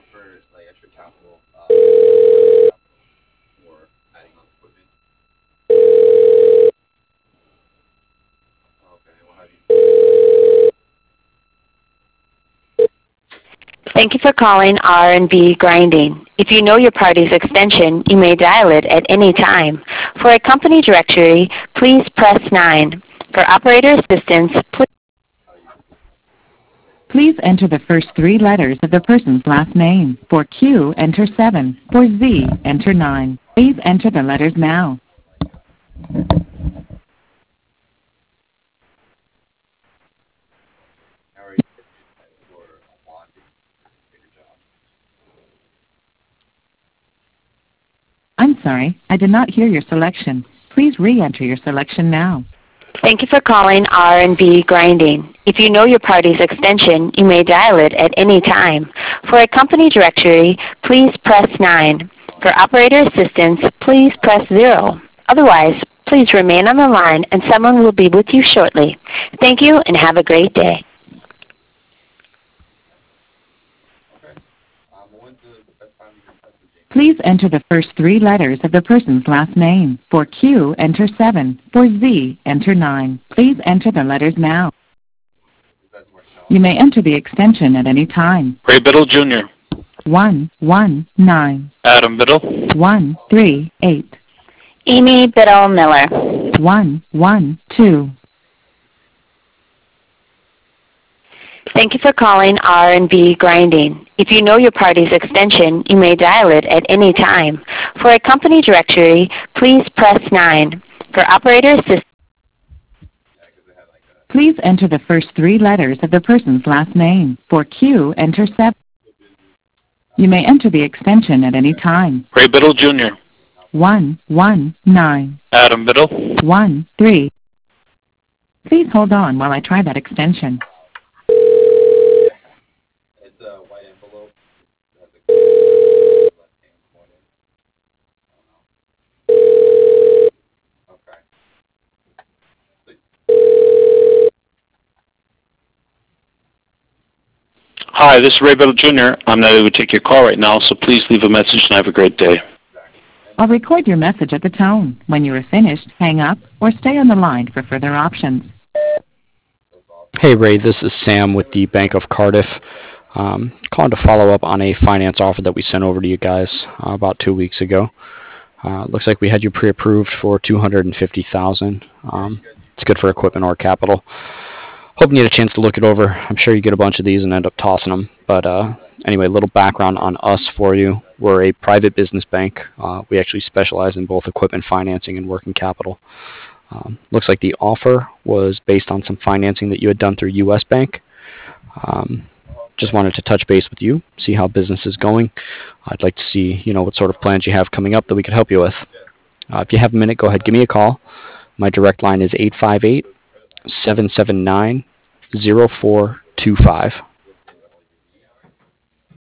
Thank you for calling R&B Grinding. If you know your party's extension, you may dial it at any time. For a company directory, please press 9. For operator assistance, Please enter the first three letters of the person's last name. For Q, enter 7. For Z, enter 9. Please enter the letters now. I'm sorry, I did not hear your selection. Please re-enter your selection now. thank you for calling R&B Grinding. If you know your party's extension, you may dial it at any time. For a company directory, please press 9. For operator assistance, please press 0. Otherwise, please remain on the line and someone will be with you shortly. Thank you and have a great day. Please enter the first three letters of the person's last name. For Q, enter 7. For Z, enter 9. Please enter the letters now. You may enter the extension at any time. Ray Biddle Jr. 119. Adam Biddle. 138. Amy Biddle Miller. 112. Thank you for calling R&B Grinding. If you know your party's extension, you may dial it at any time. For a company directory, please press 9. For operator assistance, Please enter the first three letters of the person's last name. For Q, enter 7. You may enter the extension at any time. Ray Biddle Jr. 119. Adam Biddle. 13. Please hold on while I try that extension. Hi, this is Ray Biddle Jr. I'm not able to take your call right now, so please leave a message and have a great day. I'll record your message at the tone. When you are finished, hang up or stay on the line for further options. Hey Ray, this is Sam with the Bank of Cardiff. Calling to follow up on a finance offer that we sent over to you guys about 2 weeks ago. Looks like we had you pre-approved for $250,000. It's good for equipment or capital. Hoping you get a chance to look it over. I'm sure you get a bunch of these and end up tossing them. But anyway, a little background on us for you. We're a private business bank. We actually specialize in both equipment financing and working capital. Looks like the offer was based on some financing that you had done through U.S. Bank. Just wanted to touch base with you, see how business is going. I'd like to see, what sort of plans you have coming up that we could help you with. If you have a minute, go ahead, give me a call. My direct line is 858-779-0425.